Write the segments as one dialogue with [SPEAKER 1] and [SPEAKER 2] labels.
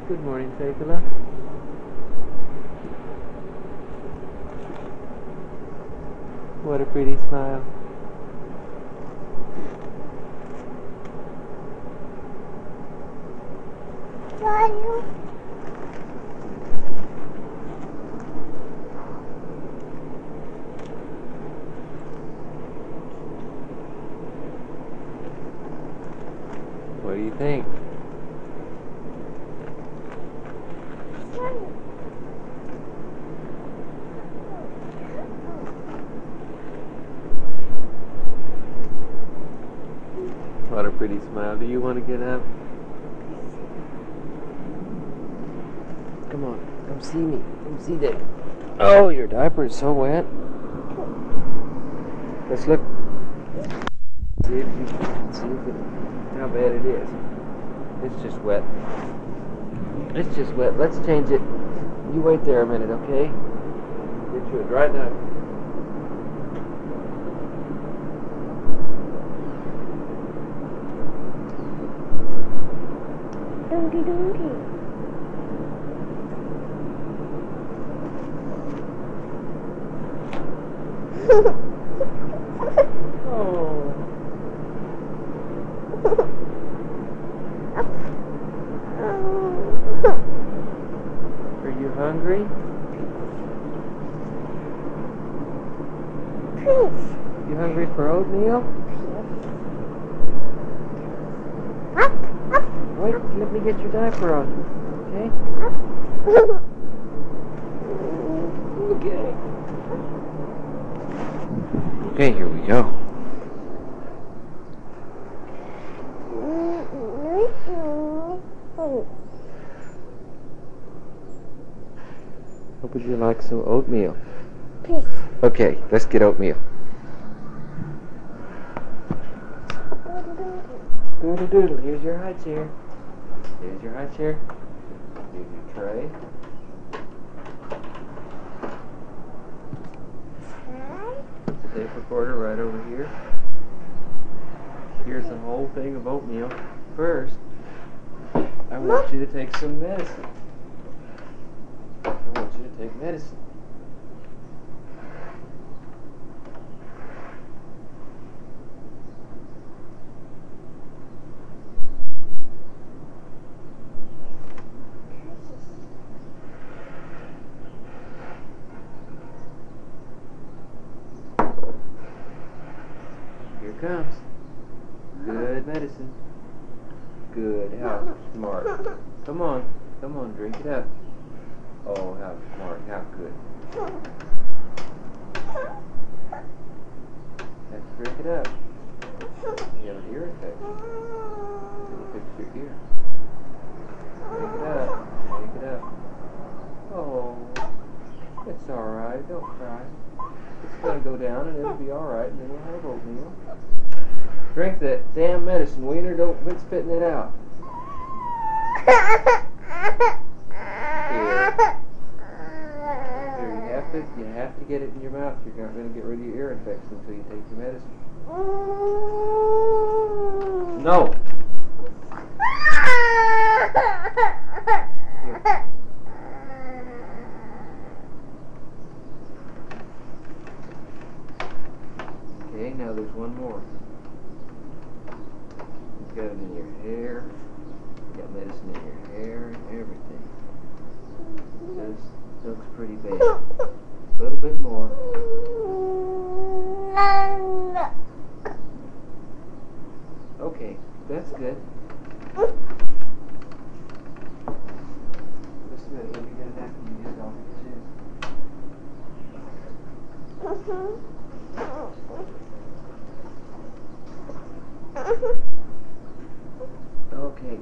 [SPEAKER 1] Good morning, Fabula. What a pretty smile. What do you think? What a pretty smile. Do you want to get up? Come on, come see me. Come see Daddy. Oh, your diaper is so wet. Let's look. See if you can see how bad it is. It's just wet. It's just wet. Let's change it. You wait there a minute, okay? Get you a dry diaper.
[SPEAKER 2] Donkey, donkey.
[SPEAKER 1] Oh. Are you hungry?
[SPEAKER 2] Please.
[SPEAKER 1] You hungry for oatmeal? Wait, let me get your diaper on. Okay? Okay. Okay, here we go. What would you like, some oatmeal?
[SPEAKER 2] Please.
[SPEAKER 1] Okay, let's get oatmeal. Doodle doodle, here's your high chair. Here's your high chair. Here's your tray. Put the tape recorder right over here. Here's a whole thing of oatmeal. First, I want you to take some medicine. I want you to take medicine. Here it comes. Good medicine. Good. How smart. Come on, drink it up. Oh, how smart, how good. Let's drink it up. You have an ear infection. Can you fix your ear? Drink it up. Drink it up. Oh, it's alright. Don't cry. It's going to go down and it'll be alright and then you'll have oatmeal. Drink that damn medicine, Wiener. Don't quit spitting it out. Here, you have to get it in your mouth. You're not going to get rid of your ear infection until you take your medicine. No. Here. Okay, now there's one more. You've got it in your hair. You got medicine in your hair and everything. This looks pretty bad. A little bit more. Okay, that's good. That's good. Let me get it after you get it off your chin. Okay.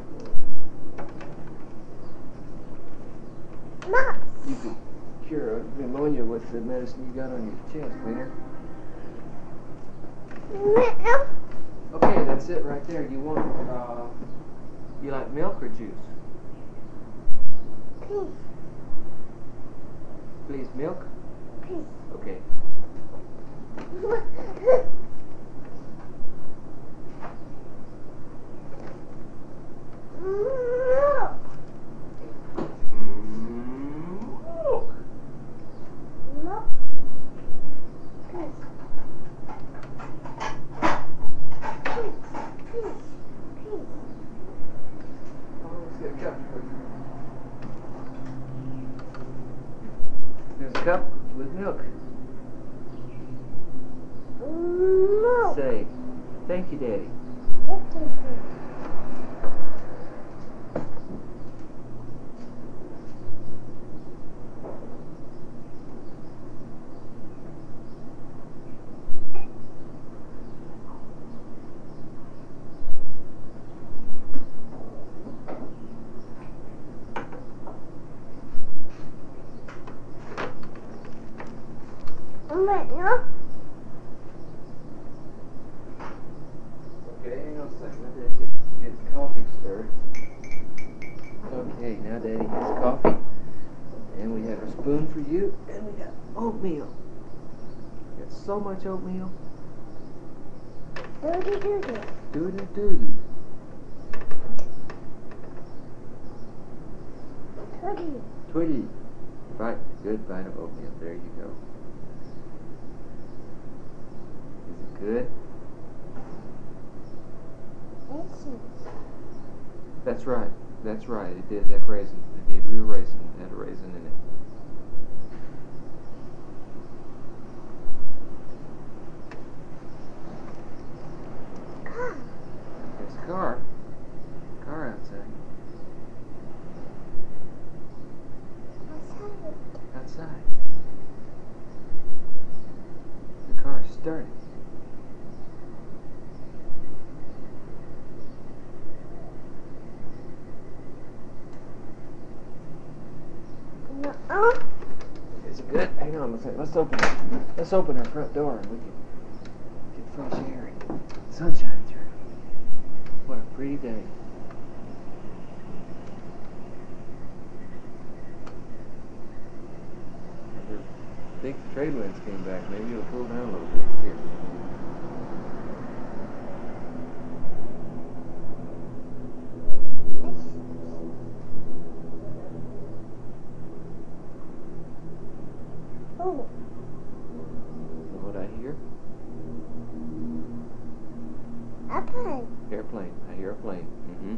[SPEAKER 1] You can cure pneumonia with the medicine you got on your chest, Wiener. Okay, that's it right there. You want, you like milk or juice?
[SPEAKER 2] Please.
[SPEAKER 1] Please, milk?
[SPEAKER 2] Please.
[SPEAKER 1] Okay.
[SPEAKER 2] Milk.
[SPEAKER 1] Say, thank you, Daddy.
[SPEAKER 2] No.
[SPEAKER 1] Okay, hang on a second. Now Daddy gets coffee stirred. Okay, now Daddy gets coffee. And we have a spoon for you. And we got oatmeal. Got so much oatmeal.
[SPEAKER 2] Doody doody.
[SPEAKER 1] Doody doody.
[SPEAKER 2] Doody.
[SPEAKER 1] Twiggy. Bite. Good bite of oatmeal. There you go. Is it good? That's right. That's right. It did have raisin. I gave you a raisin. It had a raisin in it.
[SPEAKER 2] Car.
[SPEAKER 1] There's a car. Car outside. Outside. The car's started.
[SPEAKER 2] No.
[SPEAKER 1] Is it good? Hang on a second. Let's open our front door and we can get fresh air and sunshine through. What a pretty day. I think the trade winds came back. Maybe it'll cool down a little bit here.
[SPEAKER 2] Oh.
[SPEAKER 1] Know what I hear?
[SPEAKER 2] Airplane.
[SPEAKER 1] Airplane. I hear a plane. Mm-hmm.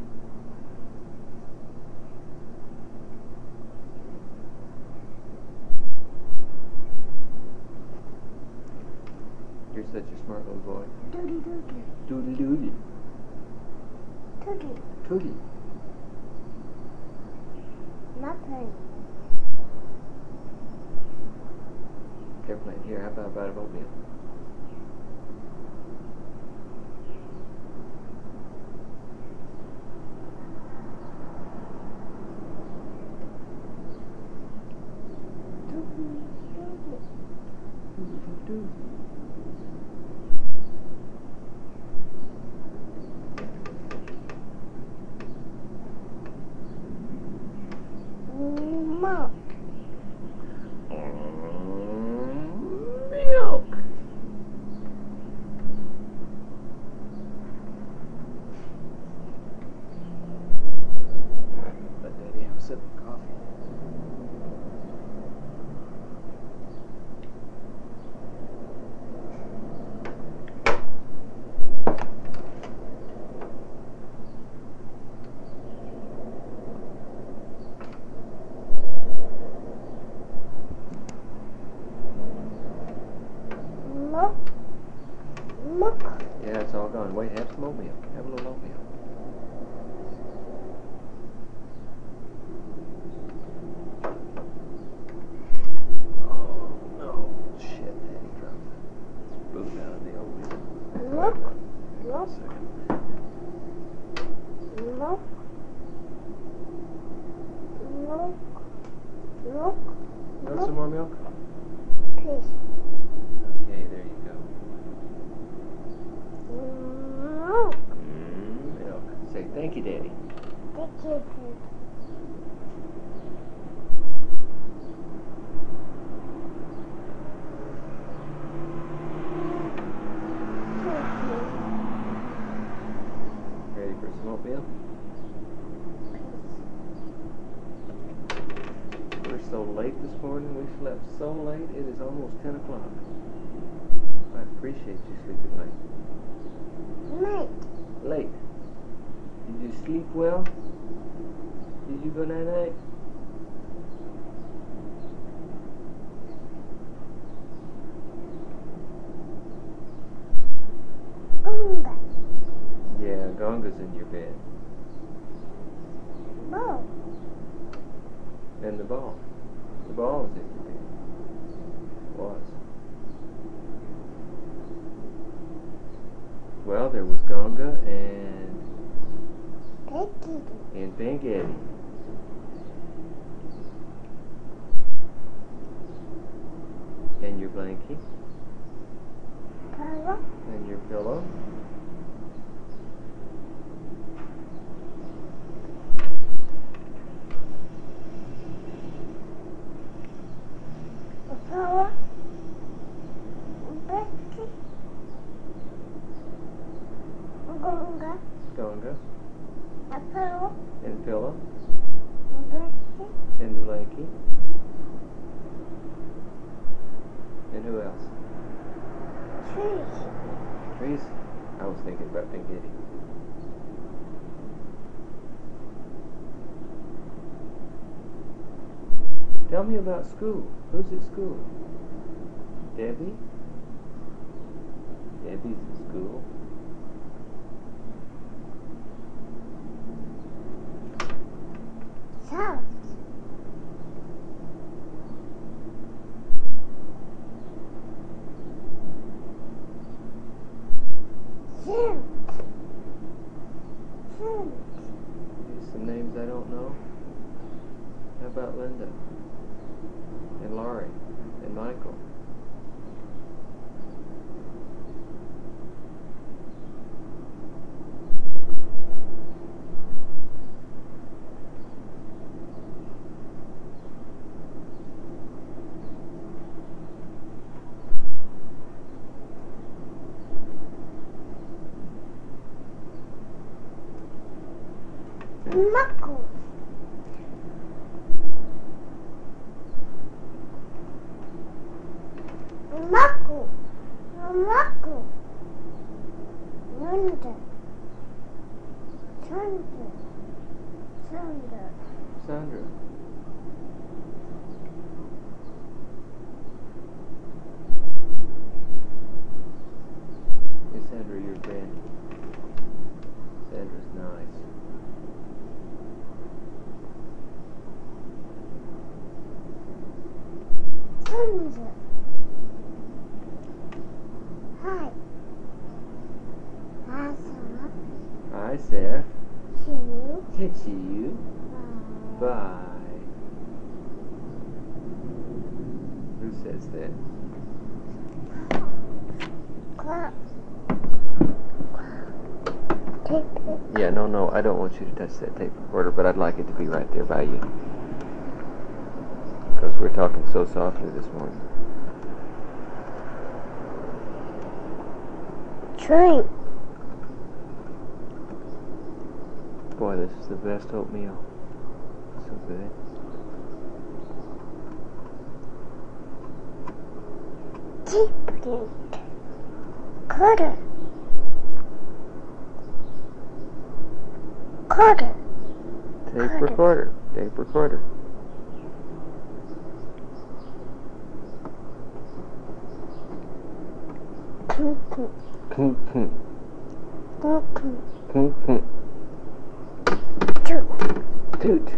[SPEAKER 1] You're such a smart little boy.
[SPEAKER 2] Doody doody.
[SPEAKER 1] Doody doody.
[SPEAKER 2] Doody.
[SPEAKER 1] Tootie.
[SPEAKER 2] Nothing.
[SPEAKER 1] Airplane. Here, how about a bite of oatmeal?
[SPEAKER 2] Doody doody. Milk.
[SPEAKER 1] Milk. Let Daddy have a sip of coffee.
[SPEAKER 2] Milk. Milk.
[SPEAKER 1] Yeah, it's all gone. Wait, have some oatmeal. Have a little oatmeal. Oh, no. Shit, Daddy dropped the spoon out of the oatmeal.
[SPEAKER 2] Milk.
[SPEAKER 1] Hang on a second.
[SPEAKER 2] Milk. Milk. Milk.
[SPEAKER 1] You want some more milk?
[SPEAKER 2] Please.
[SPEAKER 1] Okay, there you go.
[SPEAKER 2] Milk.
[SPEAKER 1] Milk. Say thank you, Daddy.
[SPEAKER 2] Thank you.
[SPEAKER 1] Ready for some oatmeal? We're so late this morning. We slept so late. It is almost 10 o'clock. I appreciate you sleeping late.
[SPEAKER 2] Night.
[SPEAKER 1] Late. Did you sleep well? Did you go night-night? Gonga's in your bed.
[SPEAKER 2] Ball.
[SPEAKER 1] And the ball. The ball is in your bed. Was. Well, there was Gonga and Big Eddie. And your blankie.
[SPEAKER 2] Pillow.
[SPEAKER 1] And your pillow.
[SPEAKER 2] Pillow. Becky. Gonga.
[SPEAKER 1] Gonga.
[SPEAKER 2] A pillow.
[SPEAKER 1] And pillow.
[SPEAKER 2] Becky.
[SPEAKER 1] And the blankie. And who else?
[SPEAKER 2] Trees.
[SPEAKER 1] Trees? I was thinking about Big Eddie. Tell me about school. Who's at school? Debbie? Debbie's at school.
[SPEAKER 2] South. Sand. Sand.
[SPEAKER 1] These some names I don't know. How about Linda? And Laurie? And Michael?
[SPEAKER 2] Knuckles. Knuckles. Knuckles. Linda. Sandra. Sandra.
[SPEAKER 1] Sandra. Hey Sandra, you're granny. Sandra's nice.
[SPEAKER 2] Sandra. Hi. Hi, Sarah.
[SPEAKER 1] Hi, Seth.
[SPEAKER 2] See you.
[SPEAKER 1] See you.
[SPEAKER 2] Bye.
[SPEAKER 1] Bye. Who says that?
[SPEAKER 2] Clap. Take it.
[SPEAKER 1] Yeah, no, I don't want you to touch that tape recorder, but I'd like it to be right there by you. Because we're talking so softly this morning.
[SPEAKER 2] Train.
[SPEAKER 1] Boy, this is the best oatmeal. So good.
[SPEAKER 2] Deep. Cutter. Cutter.
[SPEAKER 1] Tape recorder. Tape recorder. Toot.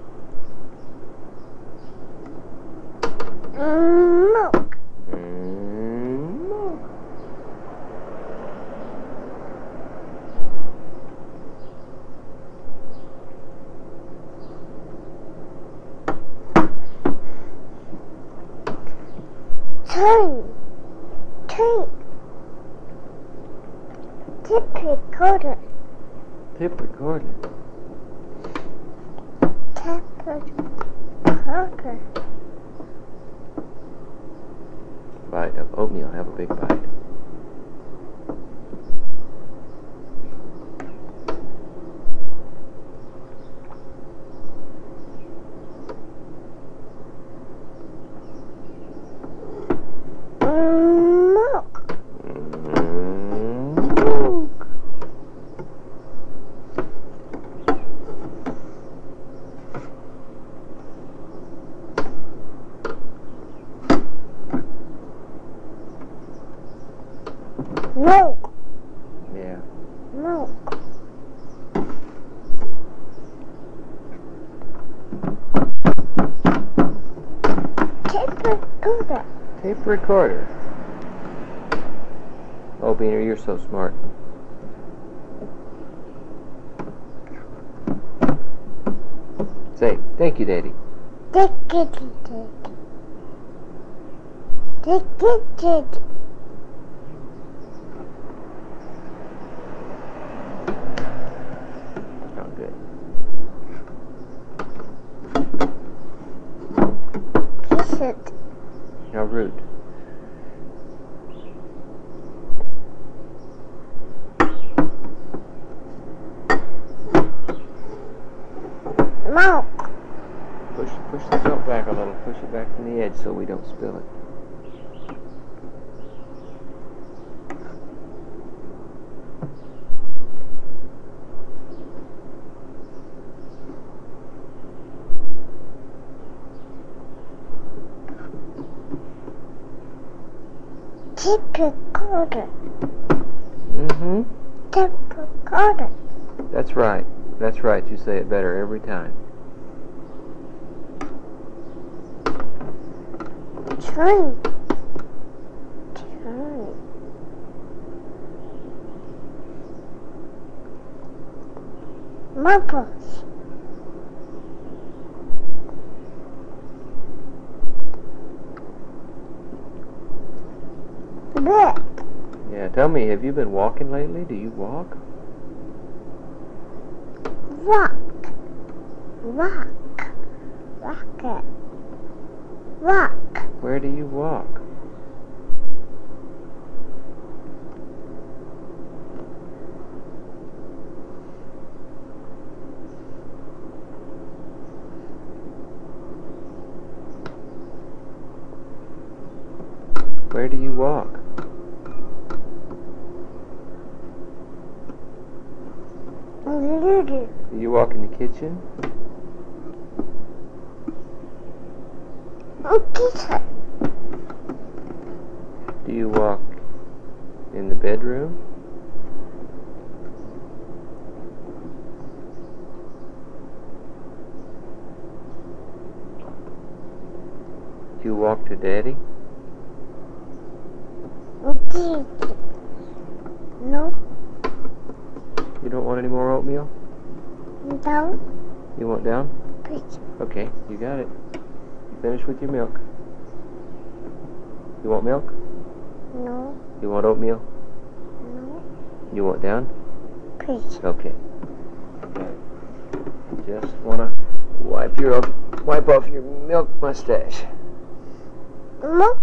[SPEAKER 2] Milk.
[SPEAKER 1] Milk.
[SPEAKER 2] Train. Train. Tip recorder.
[SPEAKER 1] Tape recorder.
[SPEAKER 2] Tap recorder.
[SPEAKER 1] Bite of oatmeal. Have a big bite.
[SPEAKER 2] Milk.
[SPEAKER 1] Milk.
[SPEAKER 2] Milk.
[SPEAKER 1] Yeah.
[SPEAKER 2] Milk.
[SPEAKER 1] Tape recorder. Oh, Beaner, you're so smart. Say, thank you, Daddy.
[SPEAKER 2] Take it.
[SPEAKER 1] Oh, good.
[SPEAKER 2] Kiss it.
[SPEAKER 1] How rude.
[SPEAKER 2] Milk.
[SPEAKER 1] Push the milk back a little. Push it back from the edge so we don't spill it.
[SPEAKER 2] Tape recorder.
[SPEAKER 1] Mm-hmm.
[SPEAKER 2] Tape recorder.
[SPEAKER 1] That's right. That's right. You say it better every time.
[SPEAKER 2] Train. Marbles. Bed.
[SPEAKER 1] Yeah, tell me, have you been walking lately? Do you walk?
[SPEAKER 2] Rock. Rocket. Rock.
[SPEAKER 1] Where do you walk? Where do you walk?
[SPEAKER 2] Little.
[SPEAKER 1] Do you walk in the kitchen?
[SPEAKER 2] Kitchen.
[SPEAKER 1] Do you walk in the bedroom? Do you walk to Daddy?
[SPEAKER 2] No.
[SPEAKER 1] You don't want any more oatmeal?
[SPEAKER 2] Down.
[SPEAKER 1] You want down?
[SPEAKER 2] Please.
[SPEAKER 1] Okay, you got it. You finished with your milk. You want milk?
[SPEAKER 2] No.
[SPEAKER 1] You want oatmeal?
[SPEAKER 2] No.
[SPEAKER 1] You want down?
[SPEAKER 2] Please.
[SPEAKER 1] Okay. Just wanna wipe off your milk mustache.
[SPEAKER 2] Milk.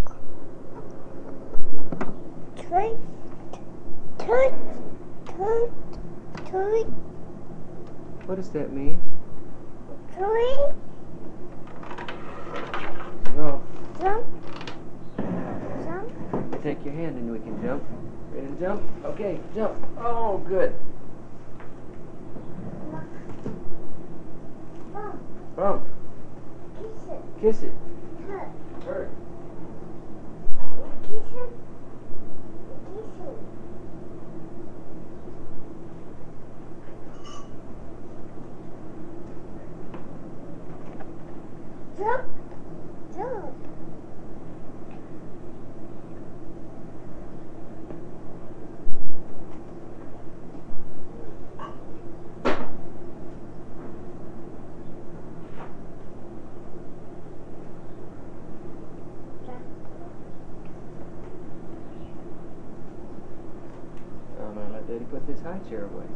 [SPEAKER 2] Turn.
[SPEAKER 1] What does that mean?
[SPEAKER 2] Turn.
[SPEAKER 1] No.
[SPEAKER 2] Jump.
[SPEAKER 1] Take your hand and we can jump. Ready to jump? Okay, jump. Oh, good. Bump. Kiss it. Hurt.
[SPEAKER 2] Jump.
[SPEAKER 1] Oh, no, let Daddy put this high chair away.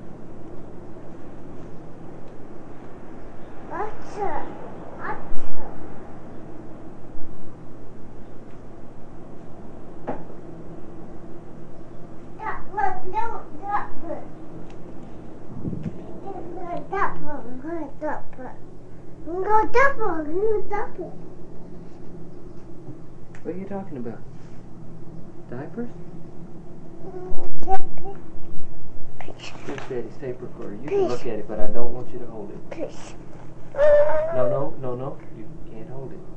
[SPEAKER 1] What are you talking about? Diapers? Here's Daddy's tape recorder. You can look at it, but I don't want you to hold it. No. You can't hold it.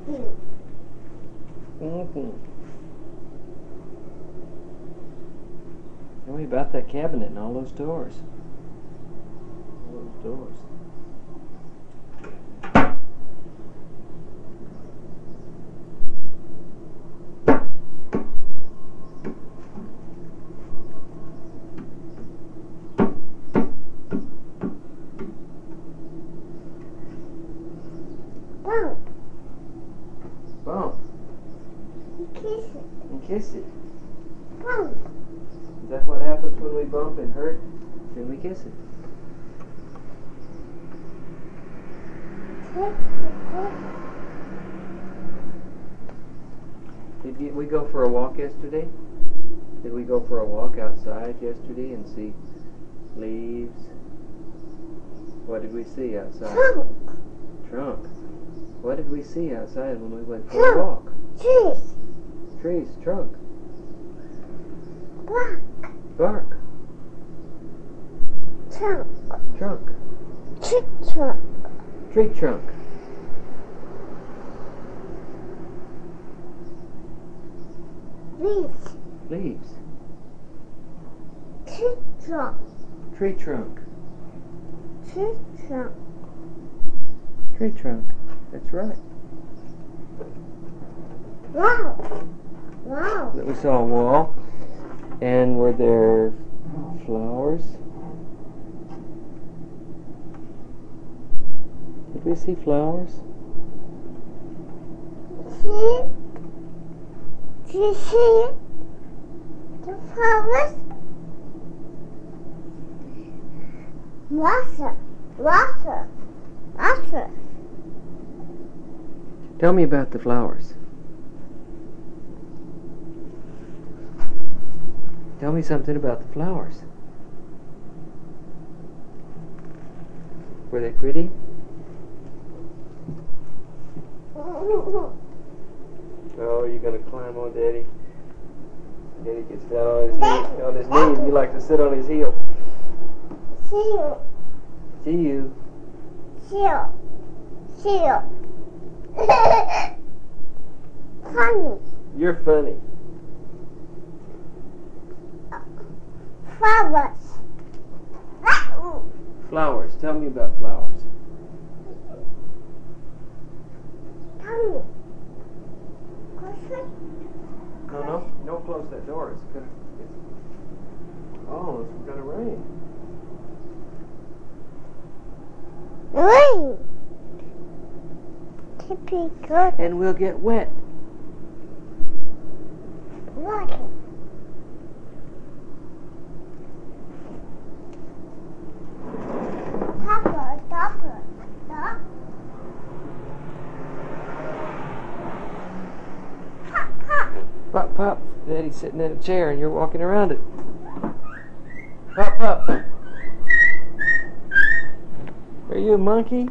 [SPEAKER 1] Mm-hmm. Tell me about that cabinet and all those doors. All those doors.
[SPEAKER 2] Bump.
[SPEAKER 1] Bump.
[SPEAKER 2] Kiss it.
[SPEAKER 1] And kiss it.
[SPEAKER 2] Bump.
[SPEAKER 1] Is that what happens when we bump and hurt? Then we kiss it.
[SPEAKER 2] Take the book.
[SPEAKER 1] Did we go for a walk yesterday? Did we go for a walk outside yesterday and see leaves? What did we see outside?
[SPEAKER 2] Trunk.
[SPEAKER 1] Trunk. What did we see outside when we went for a walk?
[SPEAKER 2] Trees.
[SPEAKER 1] Trees. Trunk.
[SPEAKER 2] Bark.
[SPEAKER 1] Bark.
[SPEAKER 2] Trunk.
[SPEAKER 1] Trunk.
[SPEAKER 2] Tree trunk.
[SPEAKER 1] Tree trunk.
[SPEAKER 2] Leaves.
[SPEAKER 1] Leaves.
[SPEAKER 2] Tree trunk.
[SPEAKER 1] Tree trunk.
[SPEAKER 2] Tree trunk.
[SPEAKER 1] Tree trunk. That's right.
[SPEAKER 2] Wow. Wow.
[SPEAKER 1] We saw a wall. And were there flowers? Did we see flowers?
[SPEAKER 2] See? Do you see the flowers? Water. Water. Water.
[SPEAKER 1] Tell me about the flowers. Tell me something about the flowers. Were they pretty? Oh, you're gonna climb on Daddy? Daddy gets down on his knee, and you like to sit on his heel.
[SPEAKER 2] See you.
[SPEAKER 1] See you.
[SPEAKER 2] See you. See you. Funny.
[SPEAKER 1] You're funny.
[SPEAKER 2] Flowers.
[SPEAKER 1] Flowers. Tell me about flowers.
[SPEAKER 2] Tummy.
[SPEAKER 1] No, don't close that door. It's gonna rain.
[SPEAKER 2] Rain. To be good.
[SPEAKER 1] And we'll get wet.
[SPEAKER 2] Water. Topper. Topper. Top. Pop. Pop.
[SPEAKER 1] Pop, pop. Daddy's sitting in a chair and you're walking around it. Pop, pop. Are you a monkey?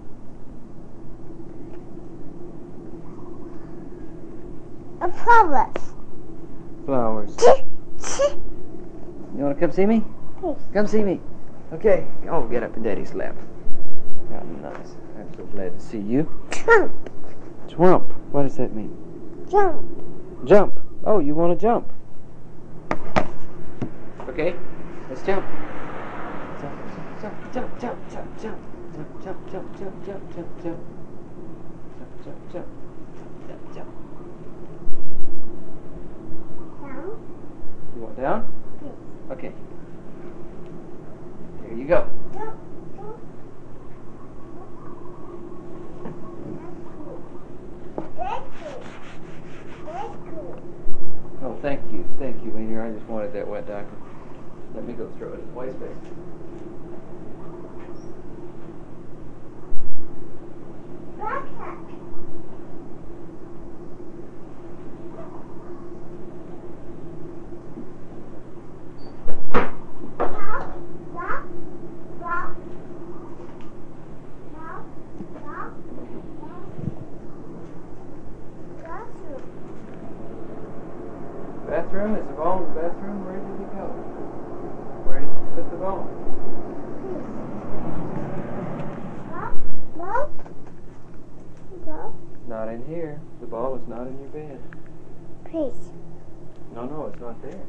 [SPEAKER 2] Flowers.
[SPEAKER 1] Flowers. You want to come see me?
[SPEAKER 2] Please.
[SPEAKER 1] Come see me. Okay. Oh, get up in Daddy's lap. Oh, nice. I'm so glad to see you.
[SPEAKER 2] Jump.
[SPEAKER 1] Swamp. What does that mean?
[SPEAKER 2] Jump.
[SPEAKER 1] Jump. Oh, you want to jump? Okay. Let's jump. Jump, jump, jump, jump, jump, jump. Jump, jump, jump, jump, jump, jump, jump. Jump, jump, jump. Jump, jump.
[SPEAKER 2] Down.
[SPEAKER 1] You want down?
[SPEAKER 2] Yes.
[SPEAKER 1] Okay. There you go.
[SPEAKER 2] Jump. Jump. That's cool. That's cool.
[SPEAKER 1] Oh, thank you. Thank you, Wiener. I just wanted that wet diaper. Let me go throw it in the waste basket.
[SPEAKER 2] Backpack. Stop. Stop. Stop. Stop. Stop. Bathroom.
[SPEAKER 1] Bathroom? Is the ball in the bathroom? Where did it go? Where did you put the ball?
[SPEAKER 2] No. No. No.
[SPEAKER 1] Not not in here. The ball is not in your bed.
[SPEAKER 2] Please.
[SPEAKER 1] No, it's not there.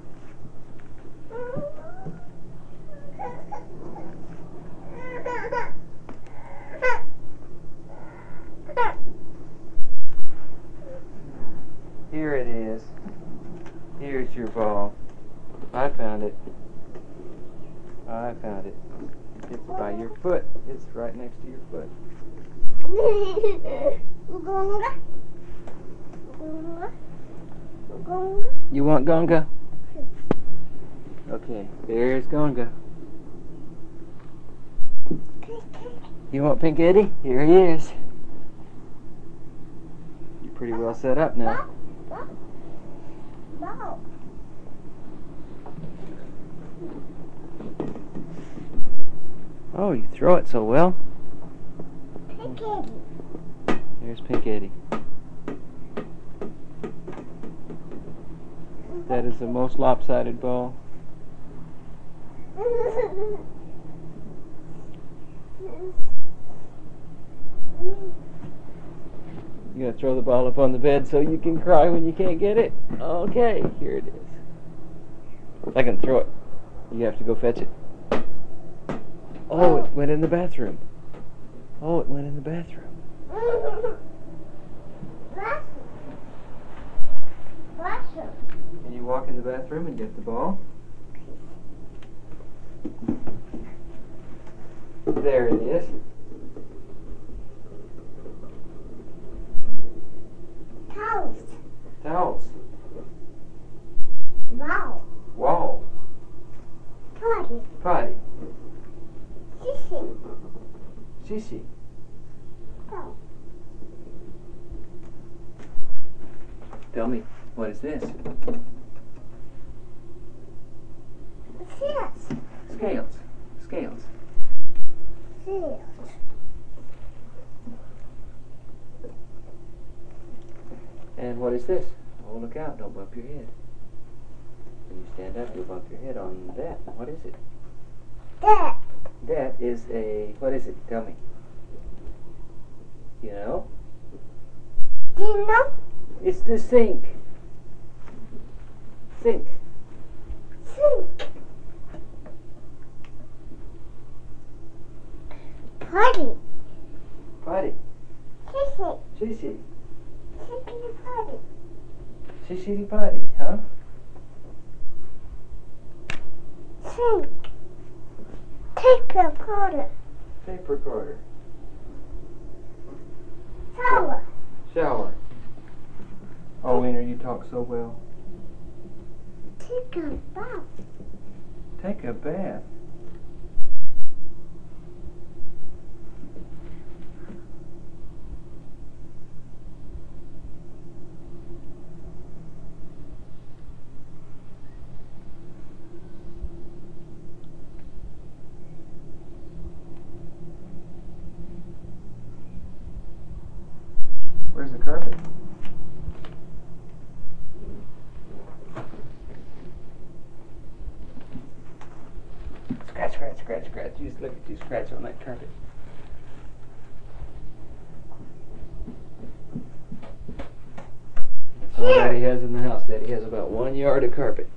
[SPEAKER 1] Here it is. Here's your ball. I found it. I found it. It's by your foot. It's right next to your foot. You want Gonga? Okay, there's Gonga. You want Pink Eddie? Here he is. You're pretty well set up now.
[SPEAKER 2] No.
[SPEAKER 1] Oh, you throw it so well.
[SPEAKER 2] Pink Eddie.
[SPEAKER 1] There's Pink Eddie. That is the most lopsided ball. You gotta throw the ball up on the bed so you can cry when you can't get it. Okay, here it is. I can throw it. You have to go fetch it. Oh, it went in the bathroom. Oh, it went in the bathroom. Can you walk in the bathroom and get the ball? There it is.
[SPEAKER 2] Towels.
[SPEAKER 1] Towels.
[SPEAKER 2] Wow.
[SPEAKER 1] Wall.
[SPEAKER 2] Potty.
[SPEAKER 1] Potty.
[SPEAKER 2] Sissy.
[SPEAKER 1] Sissy.
[SPEAKER 2] Oh.
[SPEAKER 1] Tell me, what is this?
[SPEAKER 2] Yes.
[SPEAKER 1] Scales. Scales.
[SPEAKER 2] Yes.
[SPEAKER 1] And what is this? Oh, look out, don't bump your head. When you stand up, you'll bump your head on that. What is it?
[SPEAKER 2] That.
[SPEAKER 1] That is a, what is it? Tell me. You know?
[SPEAKER 2] Do you know?
[SPEAKER 1] It's the sink. Sink.
[SPEAKER 2] Sink. Potty.
[SPEAKER 1] Potty.
[SPEAKER 2] Sissy.
[SPEAKER 1] Sissy.
[SPEAKER 2] Sissy potty.
[SPEAKER 1] Sissy potty, huh?
[SPEAKER 2] Sink. Tape recorder.
[SPEAKER 1] Tape recorder.
[SPEAKER 2] Shower.
[SPEAKER 1] Shower. Oh, Wiener, you talk so well.
[SPEAKER 2] Take a bath.
[SPEAKER 1] Take a bath. Where's the carpet? Scratch, scratch, scratch, scratch. Just look at you scratch on that carpet. That's all Daddy has in the house. Daddy has about 1 yard of carpet.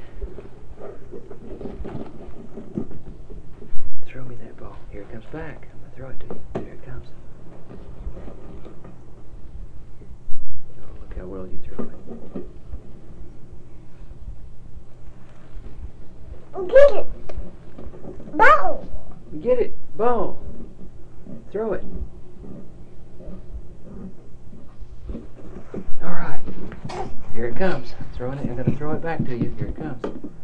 [SPEAKER 1] Throw me that ball. Here it comes back. I'm going to throw it to you. There it comes. Oh, look how well you throw it.
[SPEAKER 2] Get it. Ball.
[SPEAKER 1] Get it. Ball. Throw it. All right. Here it comes. Throwing it. I'm going to throw it back to you. Here it comes.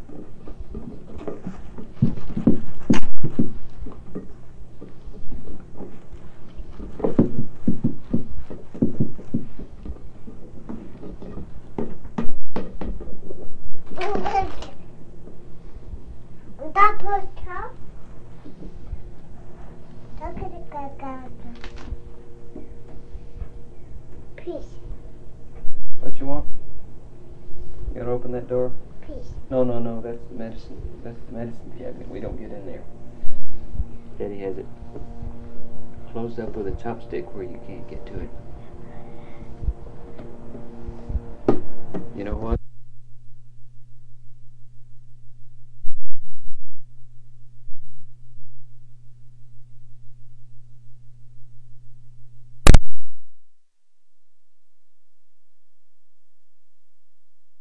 [SPEAKER 2] That was tough. Peace.
[SPEAKER 1] What you want? You got to open that door?
[SPEAKER 2] Peace.
[SPEAKER 1] No, no, no. That's the medicine. That's the medicine cabinet. We don't get in there. Daddy has it closed up with a chopstick where you can't get to it. You know what?